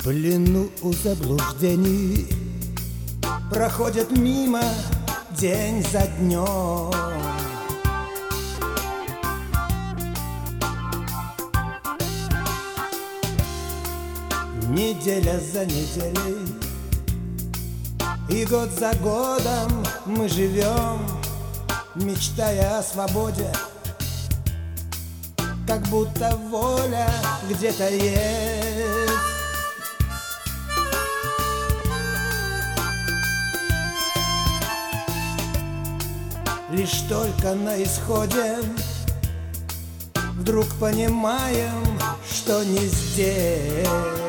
плену у заблуждений проходит мимо день за днем. Неделя за неделей и год за годом мы живем, мечтая о свободе, как будто воля где-то есть. Лишь только на исходе вдруг понимаем, что не здесь.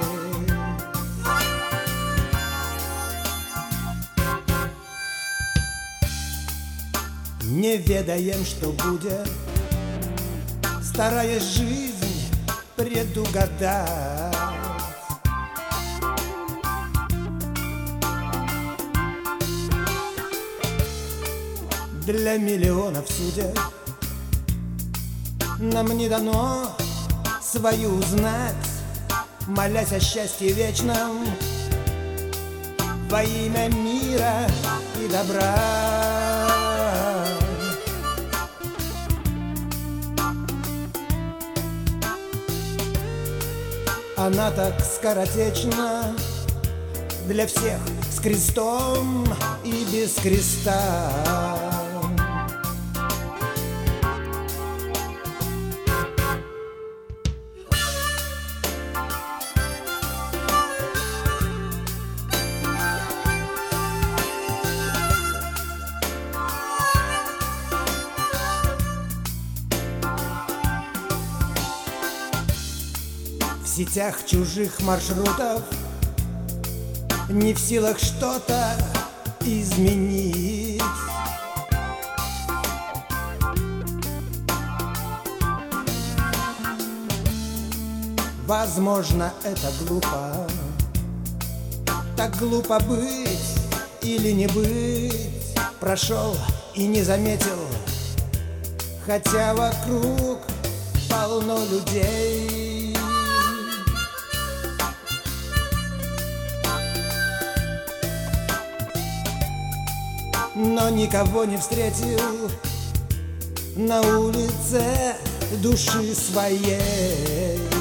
Не ведаем, что будет, стараясь жизнь предугадать. Для миллионов судеб нам не дано свою узнать, молясь о счастье вечном во имя мира и добра. Она так скоротечна для всех, с крестом и без креста. В сетях чужих маршрутов не в силах что-то изменить. Возможно, это глупо, так глупо быть или не быть. Прошел и не заметил, хотя вокруг полно людей. Но никого не встретил на улице души своей.